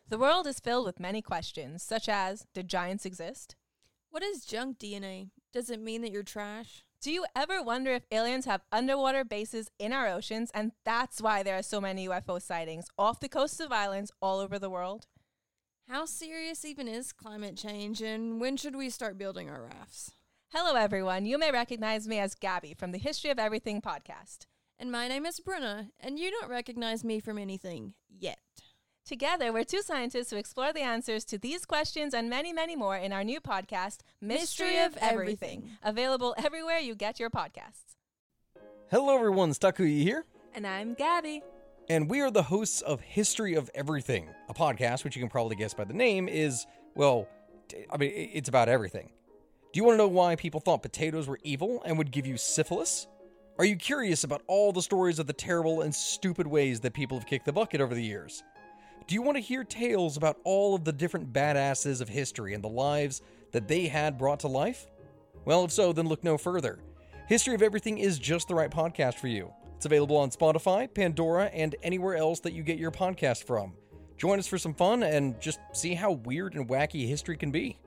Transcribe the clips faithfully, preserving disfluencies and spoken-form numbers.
The world is filled with many questions, such as, did giants exist? What is junk D N A? Does it mean that you're trash? Do you ever wonder if aliens have underwater bases in our oceans, and that's why there are so many U F O sightings off the coasts of islands all over the world? How serious even is climate change, and when should we start building our rafts? Hello, everyone. You may recognize me as Gabby from the History of Everything podcast. And my name is Bruna, and you don't recognize me from anything yet. Together, we're two scientists who explore the answers to these questions and many, many more in our new podcast, Mystery, Mystery of Everything, Everything, available everywhere you get your podcasts. Hello, everyone. Takuya here. And I'm Gabby. And we are the hosts of History of Everything, a podcast which you can probably guess by the name is, well, I mean, it's about everything. Do you want to know why people thought potatoes were evil and would give you syphilis? Are you curious about all the stories of the terrible and stupid ways that people have kicked the bucket over the years? Do you want to hear tales about all of the different badasses of history and the lives that they had brought to life? Well, if so, then look no further. History of Everything is just the right podcast for you. It's available on Spotify, Pandora, and anywhere else that you get your podcast from. Join us for some fun and just see how weird and wacky history can be.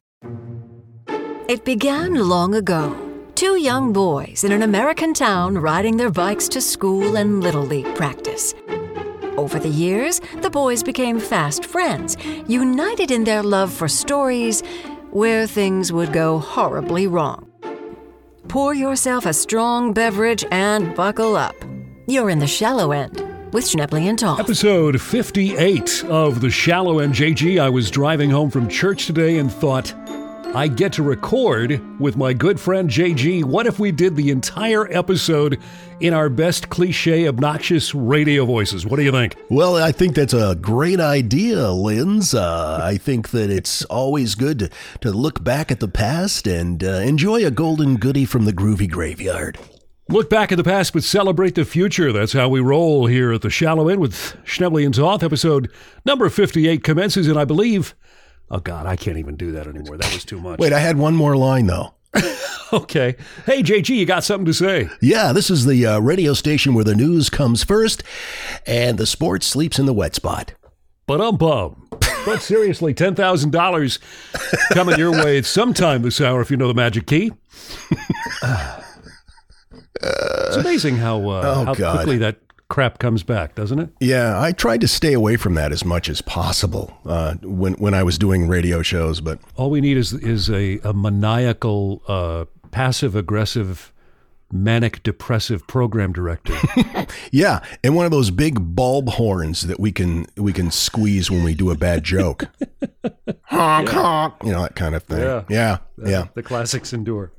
It began long ago. Two young boys in an American town riding their bikes to school and Little League practice. Over the years, the boys became fast friends, united in their love for stories where things would go horribly wrong. Pour yourself a strong beverage and buckle up. You're in the shallow end with Schnebley and Toth. Episode fifty-eight of The Shallow End. J G, I was driving home from church today and thought, I get to record with my good friend J G. What if we did the entire episode in our best cliche, obnoxious radio voices? What do you think? Well, I think that's a great idea, Linz. Uh, I think that it's always good to, to look back at the past and uh, enjoy a golden goodie from the groovy graveyard. Look back at the past, but celebrate the future. That's how we roll here at The Shallow End with Schnebley and Toth. Episode number fifty-eight commences, and I believe... Oh, God, I can't even do that anymore. That was too much. Wait, I had one more line, though. Okay. Hey, J G, you got something to say? Yeah, this is the uh, radio station where the news comes first and the sports sleeps in the wet spot. Ba-dum-bum. But seriously, ten thousand dollars coming your way sometime this hour if you know the magic key. Uh, it's amazing how, uh, oh, how quickly that crap comes back, doesn't it? Yeah, I tried to stay away from that as much as possible uh, when when I was doing radio shows. But all we need is is a, a maniacal, uh, passive-aggressive, manic-depressive program director. Yeah, and one of those big bulb horns that we can we can squeeze when we do a bad joke. Honk, yeah. honk, you know, that kind of thing. Yeah, yeah, uh, yeah. The classics endure.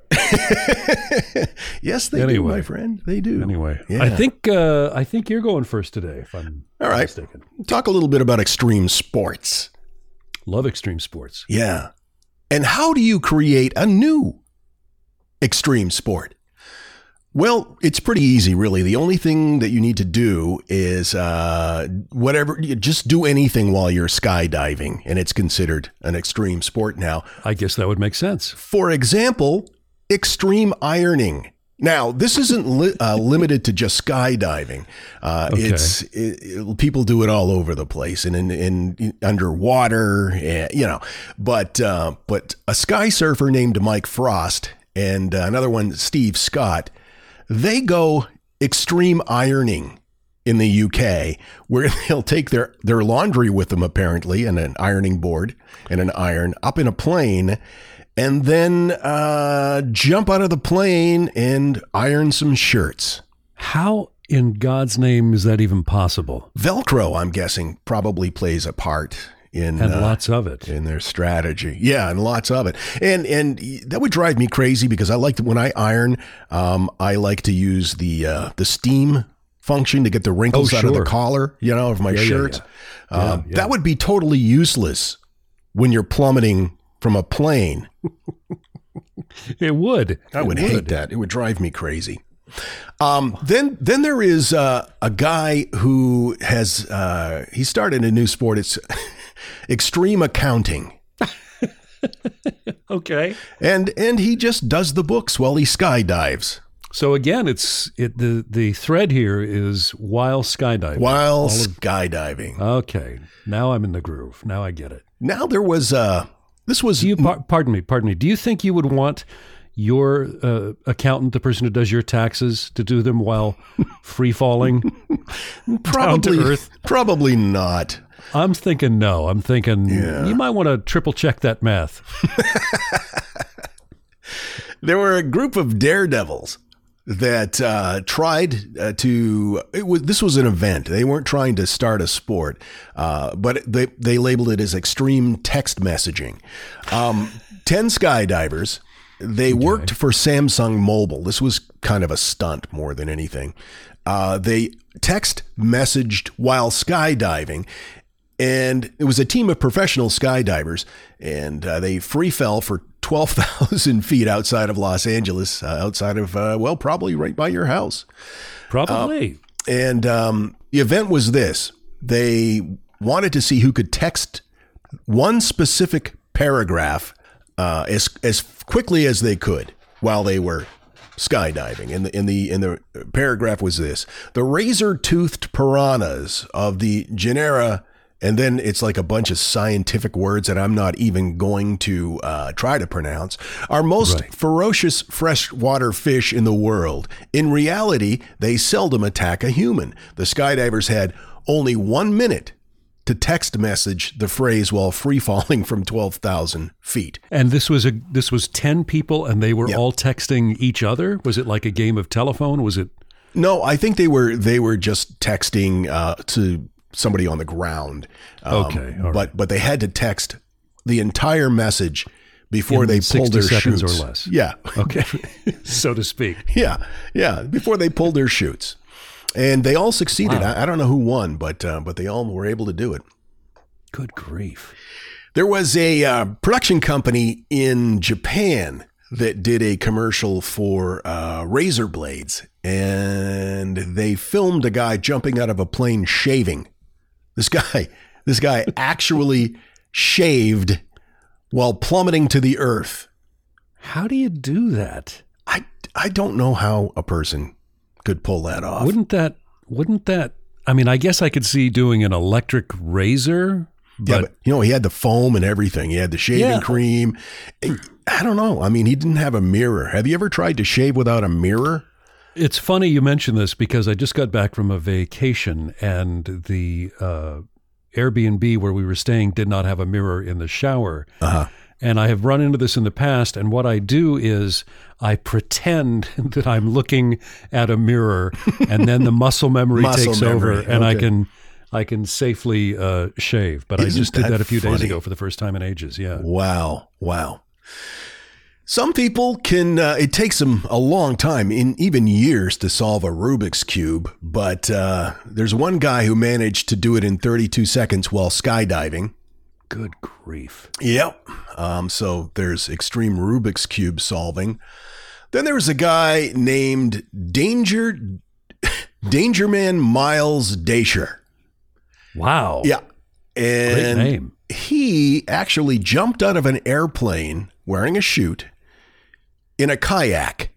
Yes, they anyway, do, my friend. They do. Anyway, yeah. I think uh, I think you're going first today, if I'm All right. mistaken. Talk a little bit about extreme sports. Love extreme sports. Yeah. And how do you create a new extreme sport? Well, it's pretty easy, really. The only thing that you need to do is uh, whatever, you just do anything while you're skydiving, and it's considered an extreme sport now. I guess that would make sense. For example, extreme ironing. Now, this isn't li- uh, limited to just skydiving. Uh, Okay. It's it, it- people do it all over the place, and in, in, in underwater, uh, you know. But uh, but a sky surfer named Mike Frost and uh, another one, Steve Scott, they go extreme ironing in the U K, where they'll take their, their laundry with them, apparently, and an ironing board and an iron up in a plane, and then uh, jump out of the plane and iron some shirts. How in God's name is that even possible? Velcro, I'm guessing, probably plays a part in And uh, lots of it. in their strategy. Yeah, and lots of it. And and that would drive me crazy because I like to, when I iron, um, I like to use the uh, the steam function to get the wrinkles Oh, out of the sure. collar, you know, of my Yeah, yeah, shirts. yeah. Um, Yeah, yeah. That would be totally useless when you're plummeting from a plane. It would. I It would hate that. It would drive me crazy. Um, then, then there is uh, a guy who has uh, he started a new sport. It's extreme accounting, Okay. and and he just does the books while he skydives. So again, it's it the the thread here is while skydiving. While All of- skydiving. okay, now I'm in the groove. Now I get it. Now there was uh this was Do you par- pardon me, pardon me. Do you think you would want your uh, accountant, the person who does your taxes, to do them while free falling probably down to earth? Probably not. I'm thinking no. I'm thinking Yeah. you might want to triple check that math. There were a group of daredevils that uh, tried uh, to. It was this was an event. They weren't trying to start a sport, uh, but they they labeled it as extreme text messaging. Um, Ten skydivers. They worked for Samsung Mobile. This was kind of a stunt more than anything. Uh, they text messaged while skydiving. And it was a team of professional skydivers, and uh, they free fell for twelve thousand feet outside of Los Angeles, uh, outside of, uh, well, probably right by your house. Probably. Uh, and um, the event was this. They wanted to see who could text one specific paragraph uh, as as quickly as they could while they were skydiving. And the, in the, in the paragraph was this: the razor-toothed piranhas of the genera. And then it's like a bunch of scientific words that I'm not even going to uh, try to pronounce, are most Right. ferocious freshwater fish in the world. In reality, they seldom attack a human. The skydivers had only one minute to text message the phrase while free falling from twelve thousand feet. And this was a this was ten people, and they were Yep. all texting each other. Was it like a game of telephone? Was it? No, I think they were they were just texting uh, to somebody on the ground. Um, Okay, all right. but but they had to text the entire message before In they pulled their sixty seconds chutes. or less. Yeah, Okay, so to speak. yeah, yeah. Before they pulled their chutes, and they all succeeded. Wow. I, I don't know who won, but uh, but they all were able to do it. Good grief. There was a uh, production company in Japan that did a commercial for uh, razor blades, and they filmed a guy jumping out of a plane shaving. This guy, this guy actually shaved while plummeting to the earth. How do you do that? I, I don't know how a person could pull that off. Wouldn't that? Wouldn't that? I mean, I guess I could see doing an electric razor, but, yeah, but you know, he had the foam and everything. He had the shaving Yeah. cream. I don't know. I mean, he didn't have a mirror. Have you ever tried to shave without a mirror? it's funny you mention this because I just got back from a vacation, and the uh, Airbnb where we were staying did not have a mirror in the shower. Uh-huh. And I have run into this in the past. And what I do is I pretend that I'm looking at a mirror, and then the muscle memory Muscle takes memory, over, and I okay. can I can safely uh, shave. But Isn't I just did that that a few days funny? ago for the first time in ages. Yeah. Wow. Wow. Some people can, uh, it takes them a long time, in even years, to solve a Rubik's Cube. But uh, there's one guy who managed to do it in thirty-two seconds while skydiving. Good grief. Yep. Um, so there's extreme Rubik's Cube solving. Then there was a guy named Danger, Dangerman Miles Dasher. Wow. Yeah. Great And name. he actually jumped out of an airplane wearing a chute in a kayak.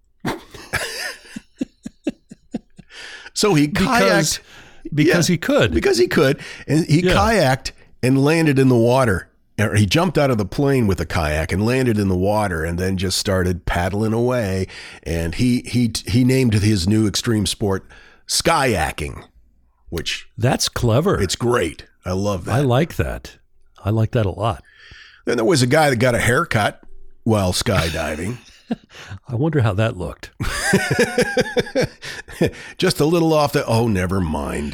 So he Because, kayaked because Yeah. he could. because he could, and he Yeah. kayaked and landed in the water. Or he jumped out of the plane with a kayak and landed in the water, and then just started paddling away. And he he he named his new extreme sport skyaking, which That's clever. it's great. I love that. I like that. I like that a lot. Then there was a guy that got a haircut while skydiving. I wonder how that looked. Just a little off the, oh, never mind.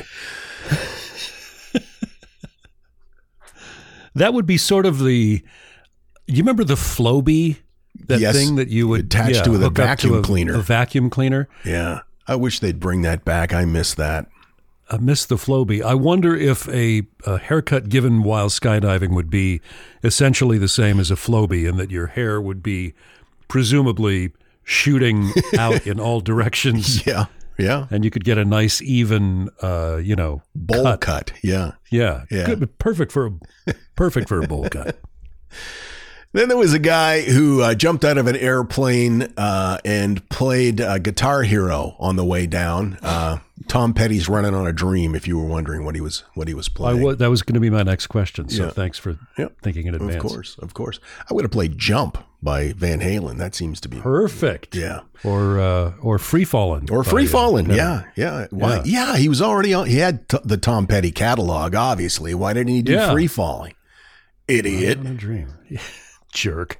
That would be sort of the. You remember the Flowbee? That Yes, thing that you would attached to with a hook up vacuum a- cleaner. A vacuum cleaner. Yeah. I wish they'd bring that back. I miss that. I miss the Flowbee. I wonder if a, a haircut given while skydiving would be essentially the same as a Flowbee, and that your hair would be presumably shooting out in all directions, Yeah. Yeah. and you could get a nice even, uh, you know, Bowl cut. cut. Yeah. Yeah, Yeah. Good, perfect for a perfect for a bowl cut. Then there was a guy who uh, jumped out of an airplane uh, and played uh, Guitar Hero on the way down. Uh, Tom Petty's Running on a Dream, if you were wondering what he was what he was I playing. w- that was going to be my next question, so Yeah. thanks for Yeah. thinking in advance. Of course, of course. I would have played Jump by Van Halen. That seems to be Perfect. Yeah. Or uh, or Free Fallin'. Or by, Free uh, Fallin', Petty. yeah, yeah. Why? Yeah. Yeah, he was already on. He had t- the Tom Petty catalog, obviously. Why didn't he do Yeah. Free Falling? Idiot. On a dream. Jerk.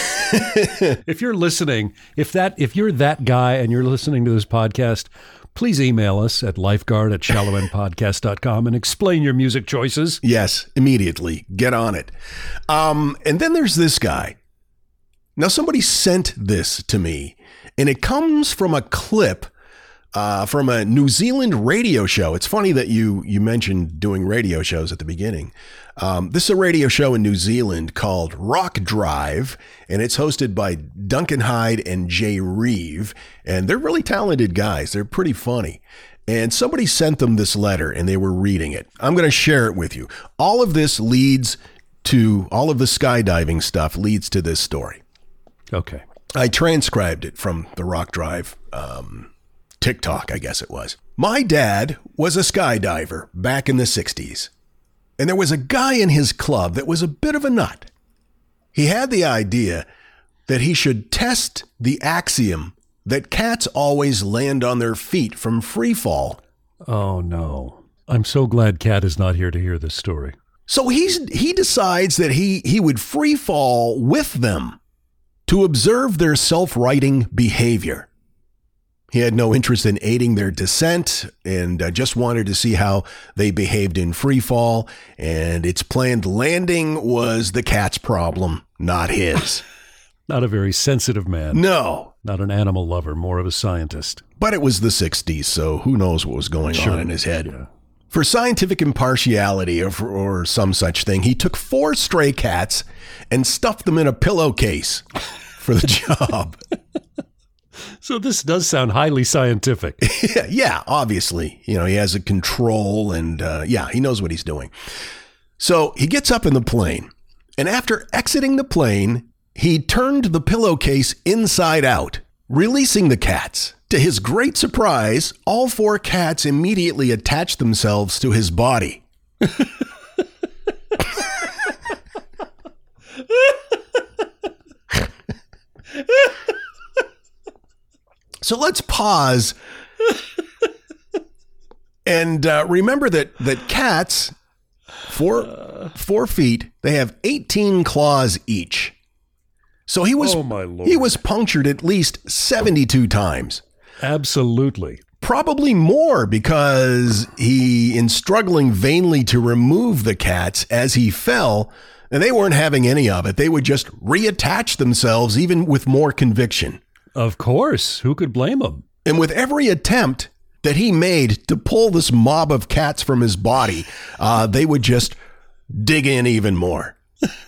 If you're listening, if that if you're that guy and you're listening to this podcast, please email us at lifeguard at shallow end podcast dot com and explain your music choices. Yes, immediately. Get on it. Um, and then there's this guy. Now, somebody sent this to me, and it comes from a clip uh, from a New Zealand radio show. It's funny that you you mentioned doing radio shows at the beginning. Um, this is a radio show in New Zealand called Rock Drive, and it's hosted by Duncan Hyde and Jay Reeve, and they're really talented guys. They're pretty funny. And somebody sent them this letter, and they were reading it. I'm going to share it with you. All of this leads to, all of the skydiving stuff leads to this story. Okay. I transcribed it from the Rock Drive um, TikTok, I guess it was. My dad was a skydiver back in the sixties. And there was a guy in his club that was a bit of a nut. He had the idea that he should test the axiom that cats always land on their feet from free fall. Oh, no. I'm so glad Kat is not here to hear this story. So he's he decides that he he would free fall with them to observe their self-righting behavior. He had no interest in aiding their descent and uh, just wanted to see how they behaved in free fall. And its planned landing was the cat's problem, not his. Not a very sensitive man. No, Not an animal lover, more of a scientist. but it was the sixties, so who knows what was going Sure. on in his head. Yeah. For scientific impartiality or, for, or some such thing, he took four stray cats and stuffed them in a pillowcase for the job. So this does sound highly scientific. yeah, yeah, obviously. You know, he has a control and, uh, yeah, he knows what he's doing. So he gets up in the plane, and after exiting the plane, he turned the pillowcase inside out, releasing the cats. To his great surprise, all four cats immediately attached themselves to his body. So let's pause and uh, remember that that cats, four four feet, they have eighteen claws each. So he was Oh, my Lord. he was punctured at least seventy-two times. Absolutely. Probably more because he, in struggling vainly to remove the cats as he fell, and they weren't having any of it. They would just reattach themselves even with more conviction. Of course. Who could blame him? And with every attempt that he made to pull this mob of cats from his body, uh, they would just dig in even more.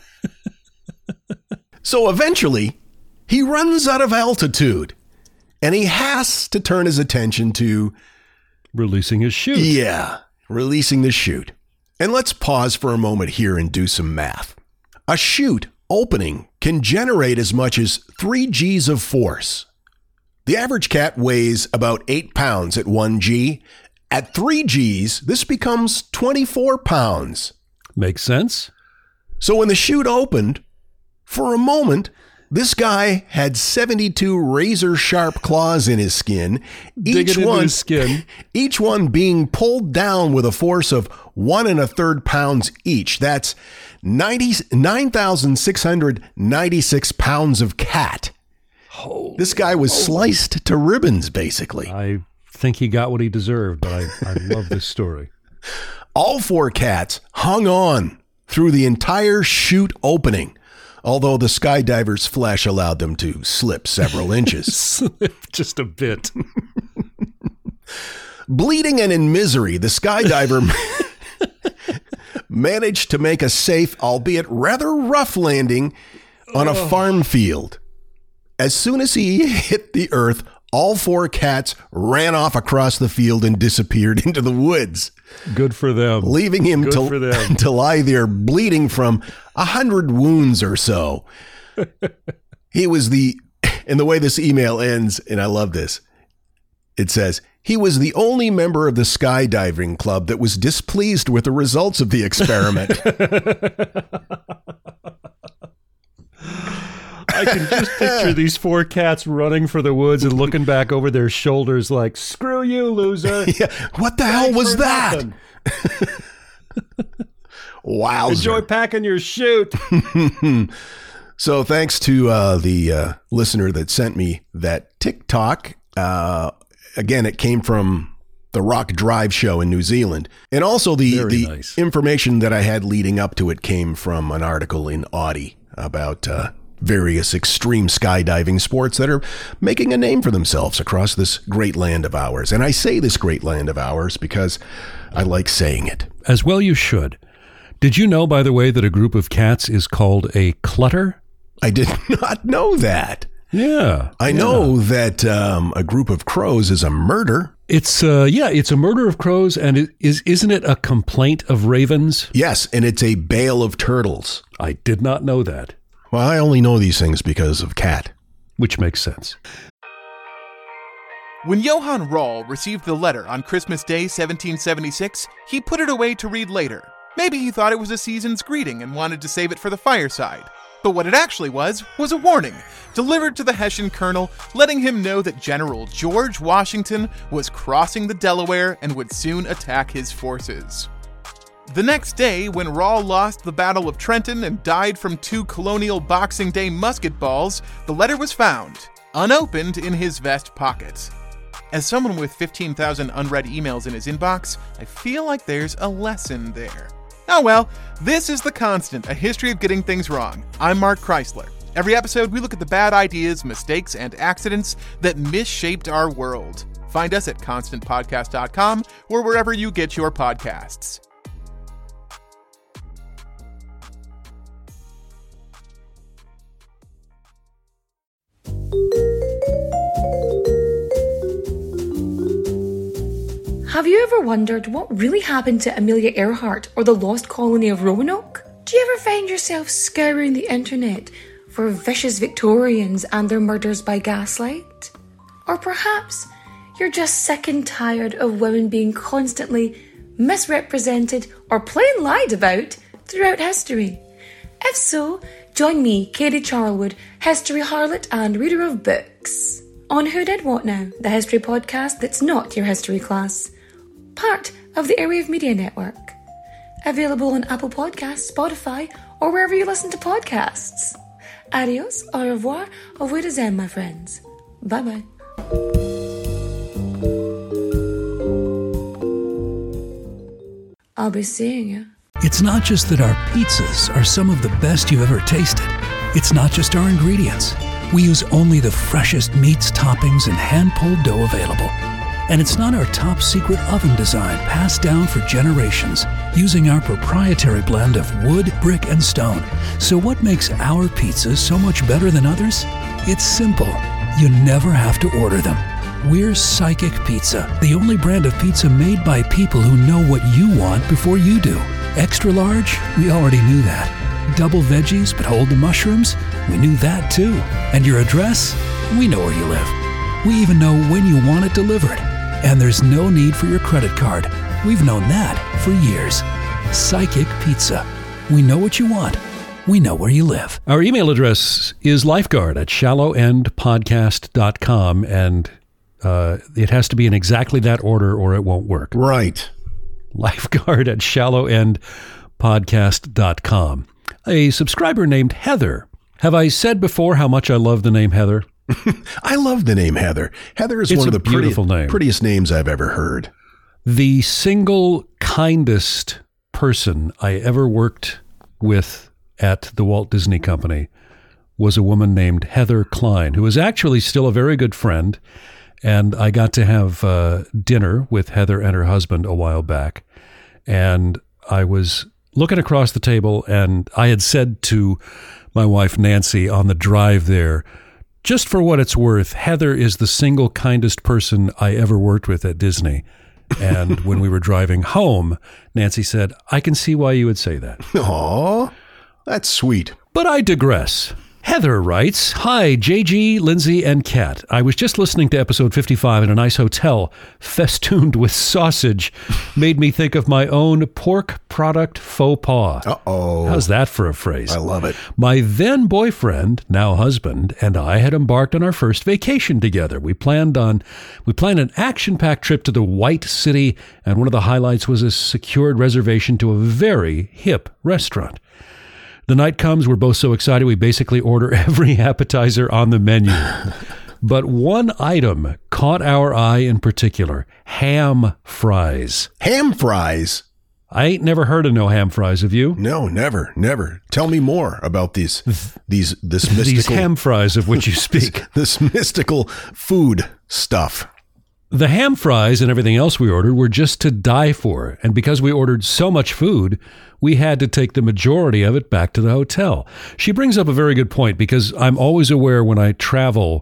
So eventually, he runs out of altitude, and he has to turn his attention to, Releasing his chute. yeah, releasing the chute. And let's pause for a moment here and do some math. A chute opening can generate as much as three G's of force. The average cat weighs about eight pounds at one G. At three G's, this becomes twenty-four pounds. Makes sense. So when the chute opened, for a moment, this guy had seventy-two razor-sharp claws in his skin, Digging each into one, his skin. each one being pulled down with a force of one and a third pounds each. That's nine thousand six hundred ninety-six pounds of cat. This guy was sliced to ribbons, basically. I think he got what he deserved, but I, I love this story. All four cats hung on through the entire chute opening, although the skydiver's flesh allowed them to slip several inches. Just a bit. Bleeding and in misery, the skydiver managed to make a safe, albeit rather rough landing on a farm field. As soon as he hit the earth, all four cats ran off across the field and disappeared into the woods. Good for them. Leaving him Good to, for them. to lie there bleeding from a hundred wounds or so. He was the, and the way this email ends, and I love this, it says, he was the only member of the skydiving club that was displeased with the results of the experiment. I can just picture these four cats running for the woods and looking back over their shoulders like, screw you, loser. Yeah. What the hell was that? Wow. Enjoy packing your chute. So thanks to uh, the uh, listener that sent me that TikTok. Uh, again, it came from the Rock Drive show in New Zealand. And also the, Very the nice. information that I had leading up to it came from an article in Audi about uh, various extreme skydiving sports that are making a name for themselves across this great land of ours. And I say this great land of ours because I like saying it. As well you should. Did you know, by the way, that a group of cats is called a clutter? I did not know that. Yeah. I yeah. know that um, a group of crows is a murder. It's, uh, yeah, it's a murder of crows, and it is, isn't it a complaint of ravens? Yes, and it's a bale of turtles. I did not know that. Well, I only know these things because of Cat. Which makes sense. When Johann Rall received the letter on Christmas Day seventeen seventy-six, he put it away to read later. Maybe he thought it was a season's greeting and wanted to save it for the fireside. But what it actually was, was a warning, delivered to the Hessian colonel, letting him know that General George Washington was crossing the Delaware and would soon attack his forces. The next day, when Rall lost the Battle of Trenton and died from two colonial Boxing Day musket balls, the letter was found, unopened, in his vest pocket. As someone with fifteen thousand unread emails in his inbox, I feel like there's a lesson there. Oh well, this is The Constant, a history of getting things wrong. I'm Mark Chrysler. Every episode, we look at the bad ideas, mistakes, and accidents that misshaped our world. Find us at constant podcast dot com or wherever you get your podcasts. Have you ever wondered what really happened to Amelia Earhart or the lost colony of Roanoke? Do you ever find yourself scouring the internet for vicious Victorians and their murders by gaslight? Or perhaps you're just sick and tired of women being constantly misrepresented or plain lied about throughout history? If so, join me, Katie Charlwood, history harlot and reader of books, on Who Did What Now, the history podcast that's not your history class. Part of the Airwave Media Network. Available on Apple Podcasts, Spotify, or wherever you listen to podcasts. Adios, au revoir, au revoir, my friends. Bye-bye. I'll be seeing you. It's not just that our pizzas are some of the best you've ever tasted. It's not just our ingredients. We use only the freshest meats, toppings, and hand-pulled dough available. And it's not our top secret oven design passed down for generations using our proprietary blend of wood, brick, and stone. So what makes our pizzas so much better than others? It's simple. You never have to order them. We're Psychic Pizza, the only brand of pizza made by people who know what you want before you do. Extra large? We already knew that. Double veggies but hold the mushrooms? We knew that too. And your address? We know where you live. We even know when you want it delivered. And there's no need for your credit card. We've known that for years. Psychic Pizza. We know what you want. We know where you live. Our email address is lifeguard at shallow end podcast dot com, and uh, it has to be in exactly that order or it won't work. Right. Lifeguard at shallow end podcast dot com. A subscriber named Heather. Have I said before how much I love the name Heather? I love the name Heather. Heather is It's one a of the pretty, beautiful name. prettiest names I've ever heard. The single kindest person I ever worked with at the Walt Disney Company was a woman named Heather Klein, who is actually still a very good friend. And I got to have uh, dinner with Heather and her husband a while back. And I was looking across the table, and I had said to my wife, Nancy, on the drive there, Just for what it's worth, Heather is the single kindest person I ever worked with at Disney. And when we were driving home, Nancy said, I can see why you would say that. Aw, that's sweet. But I digress. Heather writes, Hi, J G, Lindsay, and Kat. I was just listening to episode fifty-five in a nice hotel, festooned with sausage. Made me think of my own pork product faux pas. Uh-oh. How's that for a phrase? I love it. My then boyfriend, now husband, and I had embarked on our first vacation together. We planned on, we planned an action-packed trip to the White City, and one of the highlights was a secured reservation to a very hip restaurant. The night comes, we're both so excited, we basically order every appetizer on the menu. But one item caught our eye in particular, ham fries. Ham fries? I ain't never heard of no ham fries, have you? No, never, never. Tell me more about these, these, this mystical... These ham fries of which you speak. This mystical food stuff. The ham fries and everything else we ordered were just to die for. And because we ordered so much food, we had to take the majority of it back to the hotel. She brings up a very good point because I'm always aware when I travel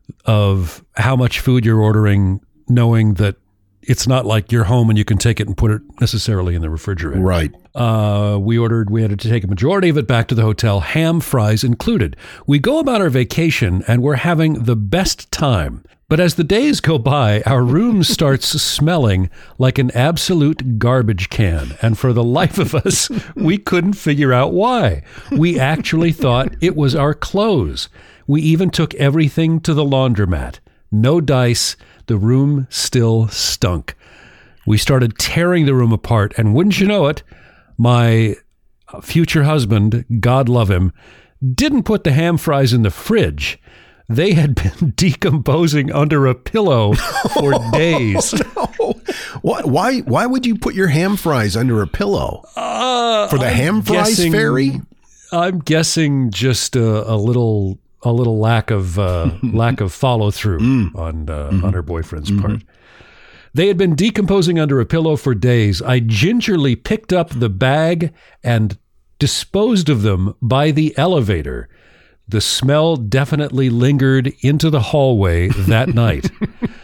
of how much food you're ordering, knowing that it's not like you're home and you can take it and put it necessarily in the refrigerator. Right. Uh, we ordered, we had to take a majority of it back to the hotel, ham fries included. We go about our vacation and we're having the best time. But as the days go by, our room starts smelling like an absolute garbage can. And for the life of us, we couldn't figure out why. We actually thought it was our clothes. We even took everything to the laundromat. No dice. The room still stunk. We started tearing the room apart. And wouldn't you know it, my future husband, God love him, didn't put the ham fries in the fridge. They had been decomposing under a pillow for days. Oh, no. Why, why, why would you put your ham fries under a pillow? Uh, for the I'm ham fries guessing, fairy? I'm guessing just a, a little a little lack of uh, lack of follow through mm. on uh, mm-hmm. on her boyfriend's mm-hmm. part. They had been decomposing under a pillow for days. I gingerly picked up the bag and disposed of them by the elevator. The smell definitely lingered into the hallway that night.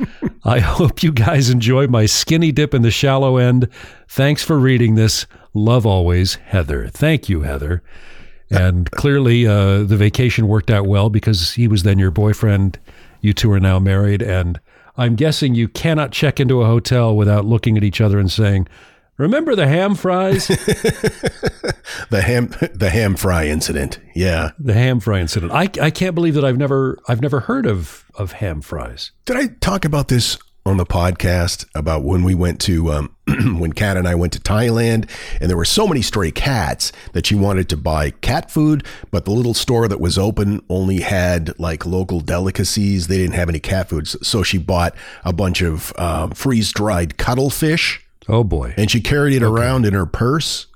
I hope you guys enjoy my skinny dip in the shallow end. Thanks for reading this. Love always, Heather. Thank you, Heather. And clearly uh, the vacation worked out well because he was then your boyfriend. You two are now married. And I'm guessing you cannot check into a hotel without looking at each other and saying, remember the ham fries? the ham, the ham fry incident. Yeah, the ham fry incident. I, I can't believe that I've never I've never heard of of ham fries. Did I talk about this on the podcast about when we went to um, when Kat and I went to Thailand and there were so many stray cats that she wanted to buy cat food, but the little store that was open only had like local delicacies. They didn't have any cat food, so she bought a bunch of um, freeze dried cuttlefish. Oh, boy. And she carried it okay. around in her purse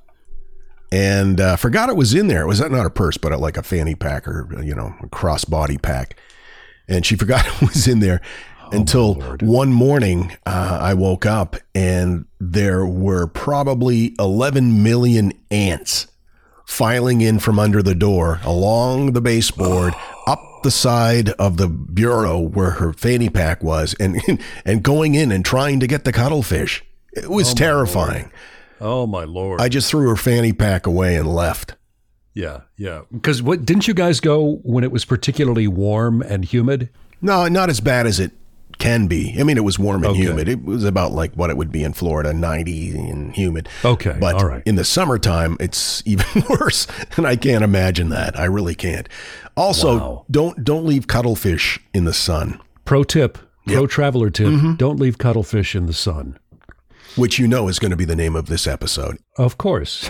and uh, forgot it was in there. It was not a purse, but like a fanny pack or, you know, a crossbody pack. And she forgot it was in there oh, until one morning uh, I woke up and there were probably eleven million ants filing in from under the door, along the baseboard, up the side of the bureau where her fanny pack was, and and going in and trying to get the cuttlefish. It was oh terrifying. Oh, my Lord. I just threw her fanny pack away and left. Yeah, yeah. Because what didn't you guys go when it was particularly warm and humid? No, not as bad as it can be. I mean, it was warm and okay. humid. It was about like what it would be in Florida, ninety and humid. Okay, but all right. in the summertime, it's even worse, and I can't imagine that. I really can't. Also, wow. don't don't leave cuttlefish in the sun. Pro tip, pro yep. traveler tip, mm-hmm. don't leave cuttlefish in the sun. Which you know is going to be the name of this episode. Of course.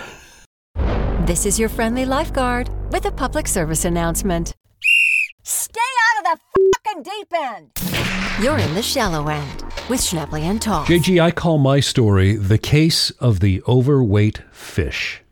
This is your friendly lifeguard with a public service announcement. Stay out of the fucking deep end. You're in the shallow end with Schnapple and Toff. J G, I call my story The Case of the Overweight Fish.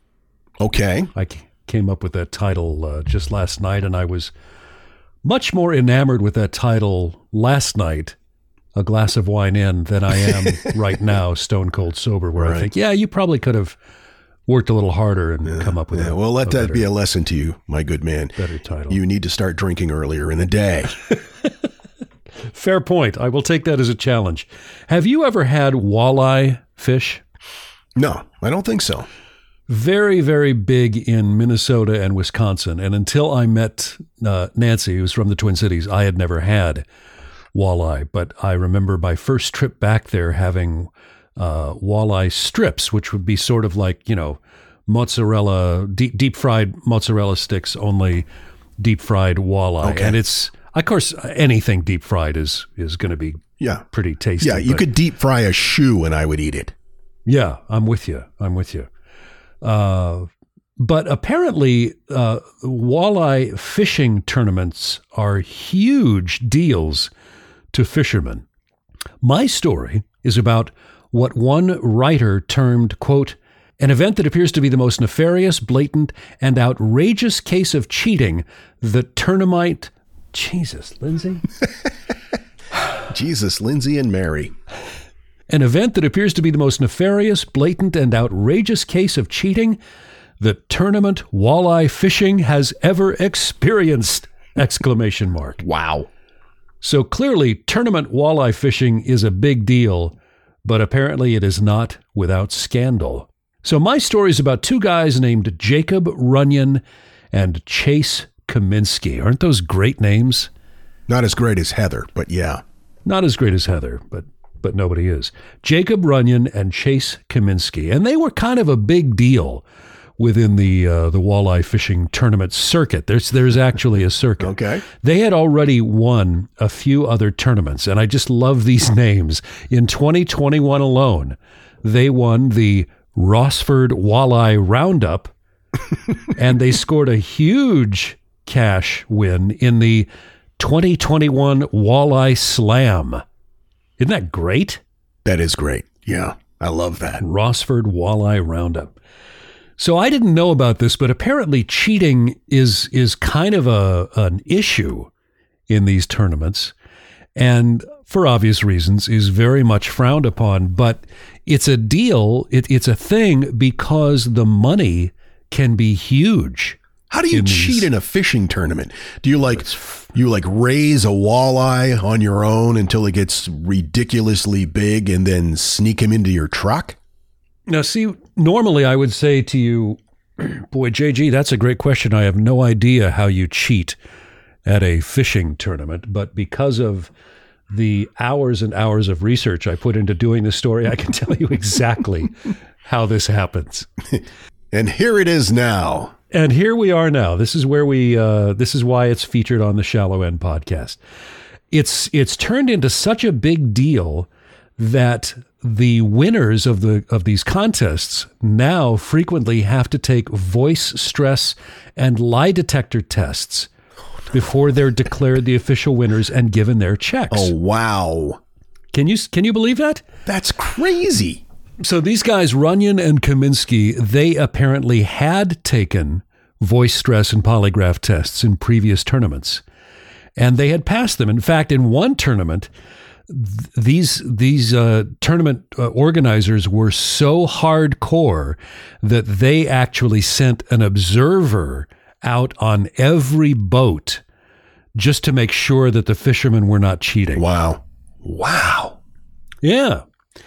Okay. I came up with that title uh, just last night, and I was much more enamored with that title last night, a glass of wine in, than I am right now, stone cold sober, where right. I think, yeah, you probably could have worked a little harder and yeah, come up with yeah. a, well, let a that better, be a lesson to you, my good man. Better title. You need to start drinking earlier in the day. Fair point. I will take that as a challenge. Have you ever had walleye fish? No, I don't think so. Very, very big in Minnesota and Wisconsin. And until I met uh, Nancy, who's from the Twin Cities, I had never had walleye. But I remember my first trip back there having uh, walleye strips, which would be sort of like, you know, mozzarella, deep, deep fried mozzarella sticks, only deep fried walleye. Okay. And it's, of course, anything deep fried is, is going to be yeah. pretty tasty. Yeah, you but, could deep fry a shoe and I would eat it. Yeah, I'm with you. I'm with you. Uh, but apparently, uh, walleye fishing tournaments are huge deals to fishermen. My story is about what one writer termed, quote, an event that appears to be the most nefarious, blatant, and outrageous case of cheating that tournament... Jesus, Lindsay? Jesus, Lindsay, and Mary. An event that appears to be the most nefarious, blatant, and outrageous case of cheating that tournament walleye fishing has ever experienced! Exclamation mark. Wow. So clearly, tournament walleye fishing is a big deal, but apparently it is not without scandal. So my story is about two guys named Jacob Runyon and Chase Kaminsky. Aren't those great names? Not as great as Heather, but yeah. Not as great as Heather, but but nobody is. Jacob Runyon and Chase Kaminsky. And they were kind of a big deal within the uh, the walleye fishing tournament circuit. There's there's actually a circuit. Okay. They had already won a few other tournaments, and I just love these names. In twenty twenty-one alone, they won the Rossford Walleye Roundup, and they scored a huge cash win in the twenty twenty-one Walleye Slam. Isn't that great? That is great. Yeah, I love that. Rossford Walleye Roundup. So I didn't know about this, but apparently cheating is is kind of a an issue in these tournaments, and for obvious reasons is very much frowned upon. But it's a deal. It, it's a thing because the money can be huge. How do you in cheat these, in a fishing tournament? Do you like you like raise a walleye on your own until it gets ridiculously big and then sneak him into your truck? Now, see, normally I would say to you, boy, J G, that's a great question. I have no idea how you cheat at a fishing tournament, but because of the hours and hours of research I put into doing this story, I can tell you exactly how this happens. And here it is now. And here we are now. This is where we, uh, this is why it's featured on the Shallow End podcast. It's, it's turned into such a big deal that the winners of the, of these contests now frequently have to take voice stress and lie detector tests before they're declared the official winners and given their checks. Oh, wow. Can you, can you believe that? That's crazy. So these guys, Runyon and Kaminsky, they apparently had taken voice stress and polygraph tests in previous tournaments, and they had passed them. In fact, in one tournament, th- these these uh, tournament uh, organizers were so hardcore that they actually sent an observer out on every boat just to make sure that the fishermen were not cheating. Wow. Wow. Yeah.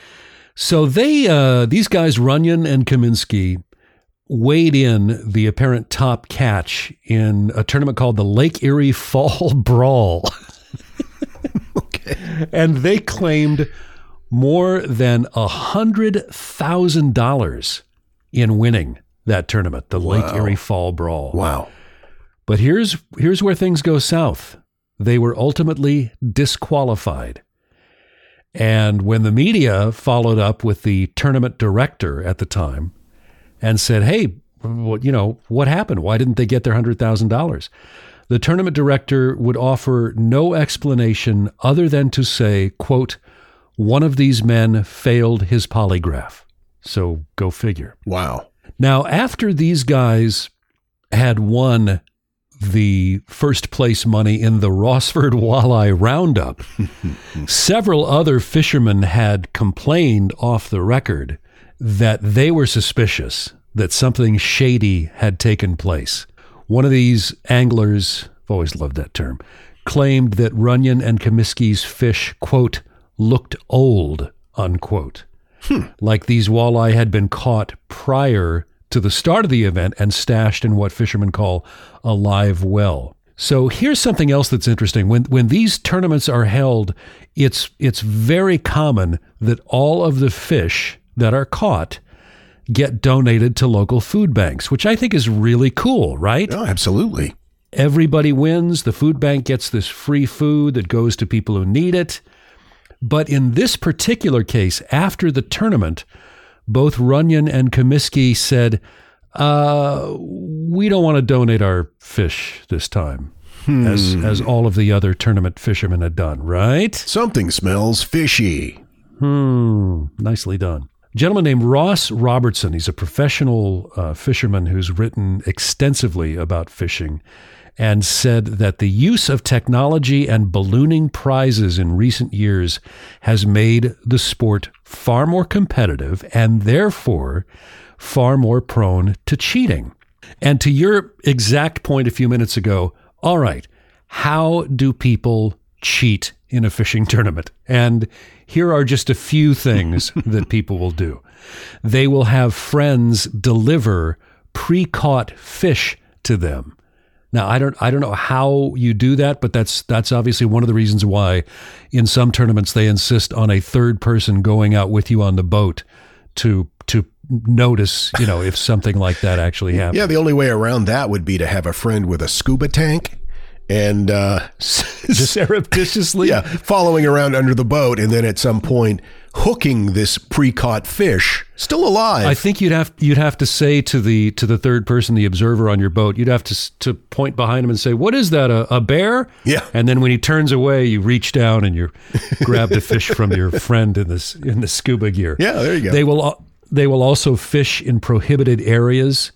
So they, uh, these guys, Runyon and Kaminsky, weighed in the apparent top catch in a tournament called the Lake Erie Fall Brawl. Okay. And they claimed more than one hundred thousand dollars in winning that tournament, the wow. Lake Erie Fall Brawl. Wow. But here's here's where things go south. They were ultimately disqualified. And when the media followed up with the tournament director at the time and said, hey, well, you know, what happened? Why didn't they get their one hundred thousand dollars? The tournament director would offer no explanation other than to say, quote, one of these men failed his polygraph. So go figure. Wow. Now, after these guys had won the first place money in the Rossford Walleye Roundup, several other fishermen had complained off the record that they were suspicious that something shady had taken place. One of these anglers, I've always loved that term, claimed that Runyon and Comiskey's fish, quote, looked old, unquote. Hmm. Like these walleye had been caught prior to the start of the event and stashed in what fishermen call a live well. So here's something else that's interesting. When when these tournaments are held, it's it's very common that all of the fish that are caught get donated to local food banks, which I think is really cool, right? Oh, absolutely. Everybody wins. The food bank gets this free food that goes to people who need it. But in this particular case, after the tournament, both Runyon and Comiskey said, uh, we don't want to donate our fish this time, hmm. as as all of the other tournament fishermen had done, right? Something smells fishy. Hmm, nicely done. A gentleman named Ross Robertson, he's a professional uh, fisherman who's written extensively about fishing, and said that the use of technology and ballooning prizes in recent years has made the sport far more competitive and therefore far more prone to cheating. And to your exact point a few minutes ago, all right, how do people cheat in a fishing tournament? And here are just a few things that people will do. They will have friends deliver pre-caught fish to them. Now, I don't I don't know how you do that, but that's that's obviously one of the reasons why in some tournaments they insist on a third person going out with you on the boat to to notice, you know, if something like that actually happens. Yeah, the only way around that would be to have a friend with a scuba tank and uh, just surreptitiously yeah, following around under the boat, and then at some point hooking this pre-caught fish still alive. I think you'd have you'd have to say to the to the third person, the observer on your boat, you'd have to to point behind him and say, "What is that? A, a bear?" Yeah. And then when he turns away, you reach down and you grab the fish from your friend in this in the scuba gear. Yeah, there you go. They will they will also fish in prohibited areas.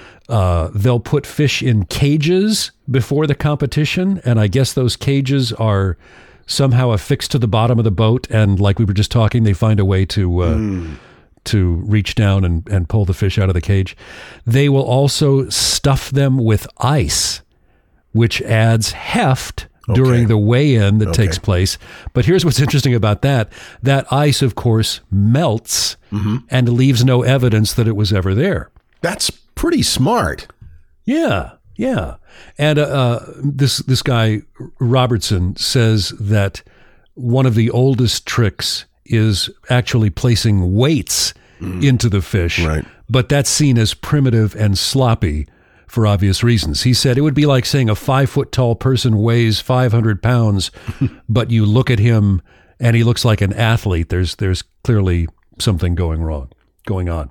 Uh, they'll put fish in cages before the competition, and I guess those cages are somehow affixed to the bottom of the boat, and like we were just talking, they find a way to uh, mm. to reach down and, and pull the fish out of the cage. They will also stuff them with ice, which adds heft okay. during the weigh-in that okay. takes place. But here's what's interesting about that. That ice, of course, melts mm-hmm. and leaves no evidence that it was ever there. That's pretty smart. Yeah, yeah. And uh, uh, this this guy, Robertson, says that one of the oldest tricks is actually placing weights mm. into the fish, right. but that's seen as primitive and sloppy for obvious reasons. He said it would be like saying a five-foot-tall person weighs five hundred pounds, but you look at him and he looks like an athlete. There's there's clearly something going wrong, going on.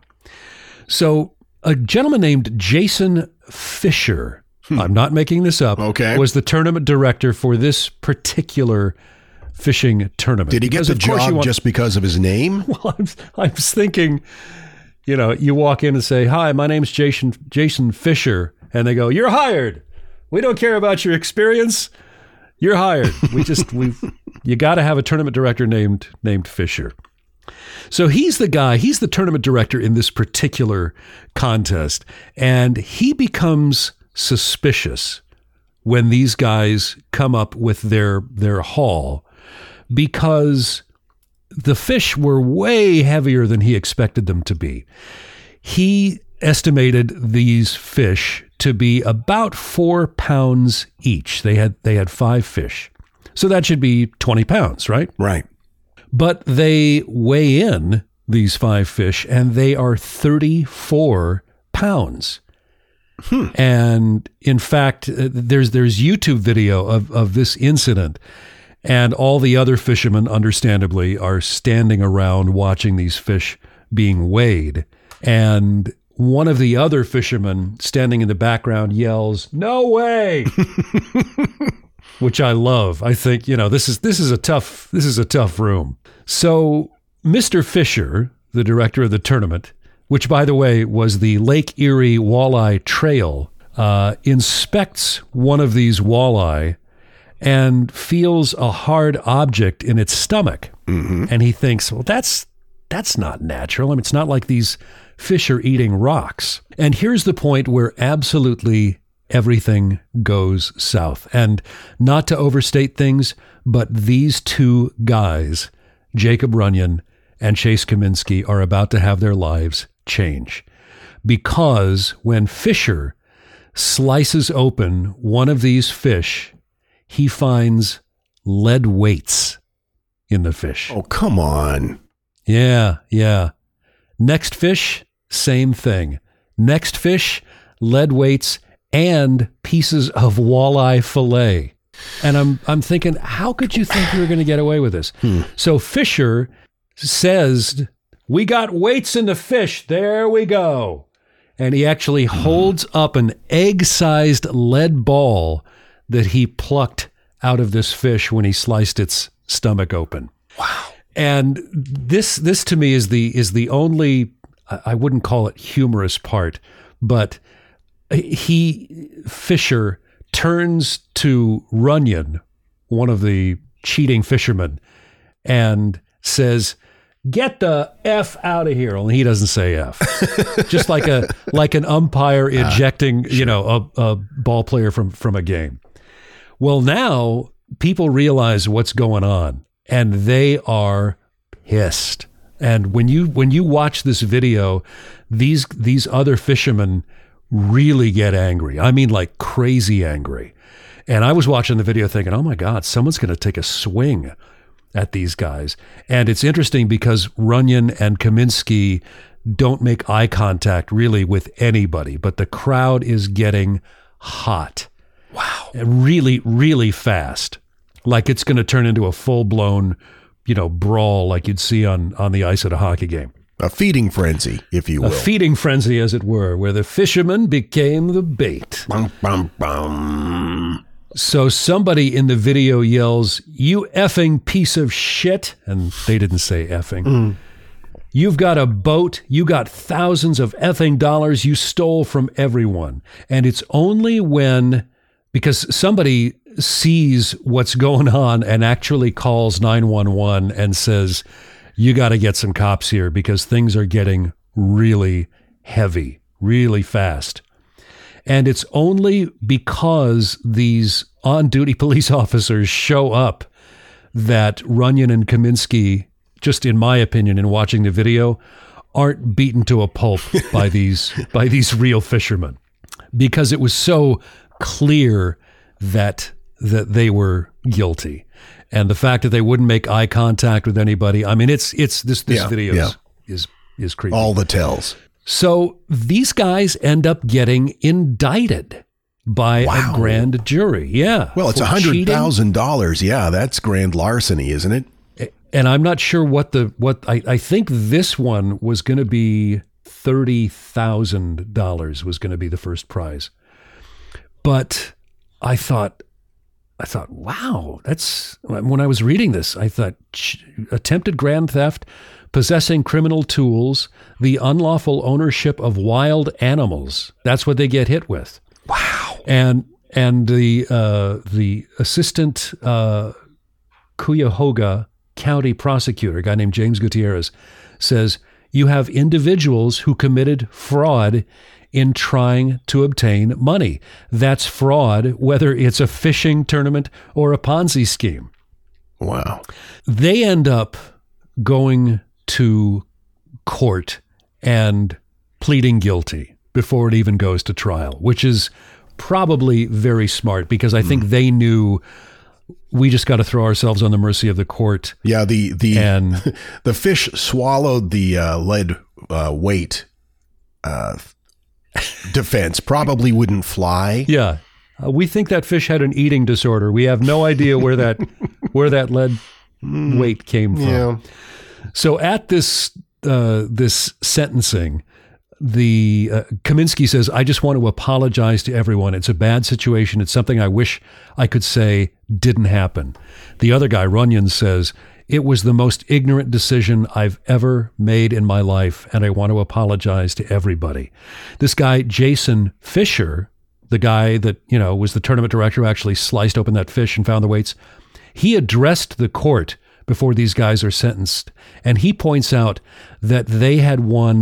So a gentleman named Jason Fisher, hmm. I'm not making this up, okay. was the tournament director for this particular fishing tournament. Did he get because the job want, just because of his name? Well, I'm, I was thinking, you know, you walk in and say, "Hi, my name's Jason Jason Fisher," and they go, "You're hired. We don't care about your experience. You're hired. We just we you got to have a tournament director named named Fisher." So he's the guy, he's the tournament director in this particular contest, and he becomes suspicious when these guys come up with their their haul because the fish were way heavier than he expected them to be. He estimated these fish to be about four pounds each. They had they had five fish. So that should be twenty pounds, right? Right. But they weigh in these five fish, and they are thirty-four pounds. Hmm. And in fact, there's there's YouTube video of, of this incident, and all the other fishermen, understandably, are standing around watching these fish being weighed. And one of the other fishermen standing in the background yells, "No way!" Which I love. I think, you know, this is this is a tough this is a tough room. So Mister Fisher, the director of the tournament, which by the way was the Lake Erie Walleye Trail, uh, inspects one of these walleye and feels a hard object in its stomach, mm-hmm. and he thinks, well, that's that's not natural. I mean, it's not like these fish are eating rocks. And here's the point where absolutely everything goes south. And not to overstate things, but these two guys, Jacob Runyon and Chase Cominsky, are about to have their lives change. Because when Fisher slices open one of these fish, he finds lead weights in the fish. Oh, come on. Yeah, yeah. Next fish, same thing. Next fish, lead weights and pieces of walleye fillet. And I'm I'm thinking, how could you think you were going to get away with this? Hmm. So Fisher says, we got weights in the fish. There we go. And he actually holds up an egg-sized lead ball that he plucked out of this fish when he sliced its stomach open. Wow. And this this to me is the is the only, I wouldn't call it humorous part, but he, Fisher, turns to Runyon, one of the cheating fishermen, and says, get the F out of here. Only he doesn't say F. Just like a like an umpire ejecting, uh, sure. you know, a, a ball player from, from a game. Well, now people realize what's going on, and they are pissed. And when you when you watch this video, these these other fishermen really get angry. I mean, like crazy angry. And I was watching the video thinking, oh my God, someone's going to take a swing at these guys. And it's interesting because Runyon and Cominsky don't make eye contact really with anybody, but the crowd is getting hot. Wow. Really, really fast. Like it's going to turn into a full-blown, you know, brawl like you'd see on, on the ice at a hockey game. A feeding frenzy, if you will. A feeding frenzy, as it were, where the fisherman became the bait. Bum, bum, bum. So somebody in the video yells, you effing piece of shit. And they didn't say effing. Mm. You've got a boat. You got thousands of effing dollars you stole from everyone. And it's only when, because somebody sees what's going on and actually calls nine one one and says, you got to get some cops here because things are getting really heavy, really fast. And it's only because these on-duty police officers show up that Runyon and Cominsky, just in my opinion, in watching the video, aren't beaten to a pulp by these by these real fishermen, because it was so clear that that they were guilty. And the fact that they wouldn't make eye contact with anybody, I mean, it's it's this this yeah, video yeah. is, is is creepy. All the tells. So these guys end up getting indicted by wow. a grand jury. Yeah. Well, it's one hundred thousand dollars. Yeah, that's grand larceny, isn't it? And I'm not sure what the, what I, I think this one was going to be thirty thousand dollars was going to be the first prize. But I thought, I thought, wow, that's, when I was reading this, I thought attempted grand theft, possessing criminal tools, the unlawful ownership of wild animals. That's what they get hit with. Wow. And and the uh, the assistant uh, Cuyahoga County prosecutor, a guy named James Gutierrez, says you have individuals who committed fraud in trying to obtain money. That's fraud, whether it's a fishing tournament or a Ponzi scheme. Wow. They end up going to court and pleading guilty before it even goes to trial, which is probably very smart because I think mm. they knew we just got to throw ourselves on the mercy of the court. Yeah, the the and the fish swallowed the uh, lead uh, weight uh, defense. Probably wouldn't fly. Yeah, uh, we think that fish had an eating disorder. We have no idea where that where that lead mm. weight came from. Yeah. So at this uh, this sentencing, the uh, Cominsky says, I just want to apologize to everyone. It's a bad situation. It's something I wish I could say didn't happen. The other guy, Runyon, says, it was the most ignorant decision I've ever made in my life, and I want to apologize to everybody. This guy, Jason Fisher, the guy that, you know, was the tournament director who actually sliced open that fish and found the weights, he addressed the court before these guys are sentenced, and he points out that they had won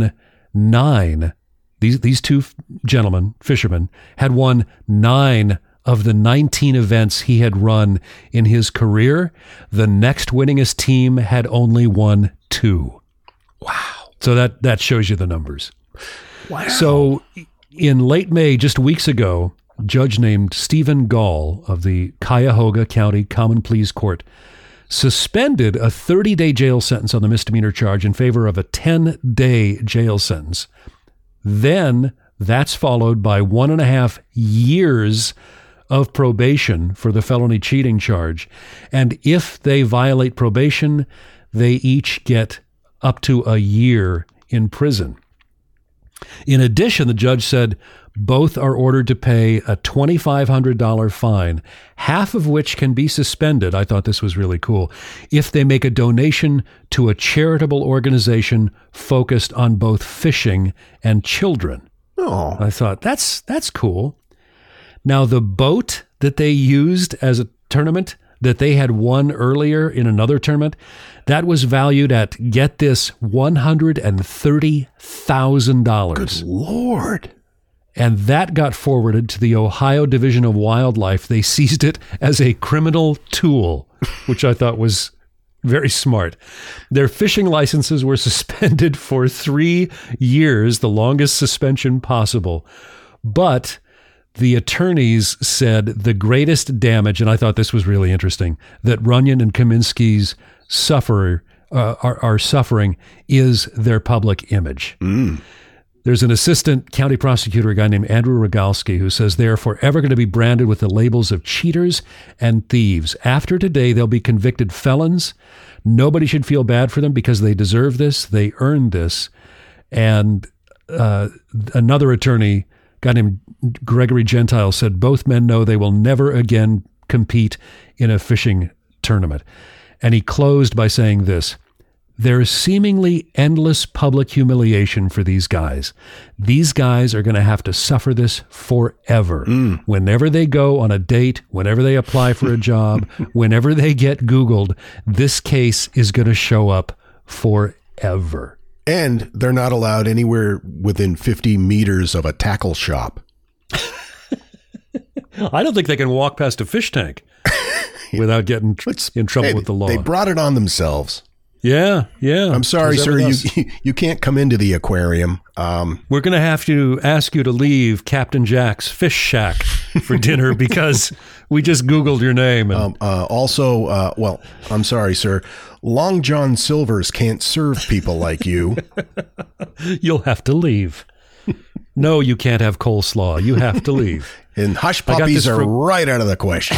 nine, these, these two gentlemen, fishermen, had won nine of the nineteen events he had run in his career. The next winningest team had only won two. Wow. So that, that shows you the numbers. Wow. So in late May, just weeks ago, a judge named Stephen Gall of the Cuyahoga County Common Pleas Court suspended a thirty-day jail sentence on the misdemeanor charge in favor of a ten-day jail sentence. Then that's followed by one and a half years of probation for the felony cheating charge. And if they violate probation, they each get up to a year in prison. In addition, the judge said both are ordered to pay a twenty-five hundred dollars fine, half of which can be suspended. I thought this was really cool. If they make a donation to a charitable organization focused on both fishing and children. Oh, I thought that's that's cool. Now, the boat that they used as a tournament that they had won earlier in another tournament, that was valued at, get this, one hundred thirty thousand dollars. good Lord. And that got forwarded to the Ohio Division of Wildlife. They seized it as a criminal tool, which I thought was very smart. Their fishing licenses were suspended for three years, the longest suspension possible. But the attorneys said the greatest damage, and I thought this was really interesting, that Runyon and Kaminsky's suffer, uh, are, are suffering is their public image. Mm. There's an assistant county prosecutor, a guy named Andrew Rogalski, who says they are forever going to be branded with the labels of cheaters and thieves. After today, they'll be convicted felons. Nobody should feel bad for them because they deserve this. They earned this. And uh, another attorney, a guy named Gregory Gentile, said both men know they will never again compete in a fishing tournament. And he closed by saying this: there's seemingly endless public humiliation for these guys. These guys are going to have to suffer this forever. Mm. Whenever they go on a date, whenever they apply for a job, whenever they get Googled, this case is going to show up forever. And they're not allowed anywhere within fifty meters of a tackle shop. I don't think they can walk past a fish tank without getting tr- in trouble Hey, with the law. They brought it on themselves. Yeah, yeah. I'm sorry, As sir. ever You does. you can't come into the aquarium. Um, We're going to have to ask you to leave Captain Jack's Fish Shack for dinner because we just Googled your name. And um, uh, also, uh, well, I'm sorry, sir. Long John Silver's can't serve people like you. You'll have to leave. No, you can't have coleslaw. You have to leave. And hush I got puppies this are from- right out of the question.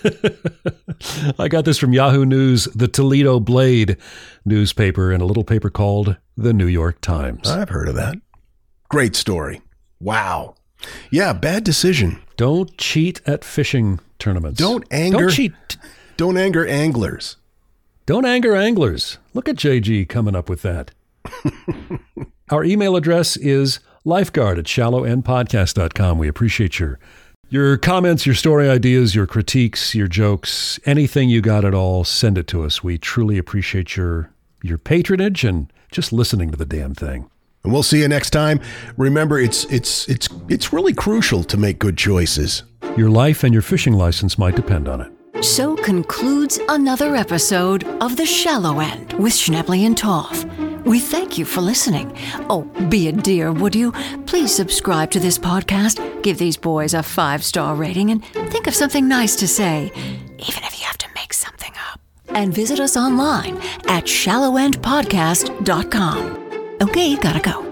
I got this from Yahoo News, the Toledo Blade newspaper, and a little paper called the New York Times. I've heard of that. Great story. Wow. Yeah, bad decision. Don't cheat at fishing tournaments. Don't anger. Don't cheat. Don't anger anglers. Don't anger anglers. Look at J G coming up with that. Our email address is lifeguard at shallow end podcast dot com. We appreciate your your comments, your story ideas, your critiques, your jokes, anything you got at all, send it to us. We truly appreciate your your patronage and just listening to the damn thing. And we'll see you next time. Remember, it's it's it's it's really crucial to make good choices. Your life and your fishing license might depend on it. So concludes another episode of The Shallow End with Schnebley and Toff. We thank you for listening. Oh, be a dear, would you? Please subscribe to this podcast, give these boys a five-star rating, and think of something nice to say, even if you have to make something up. And visit us online at shallow end podcast dot com. Okay, gotta go.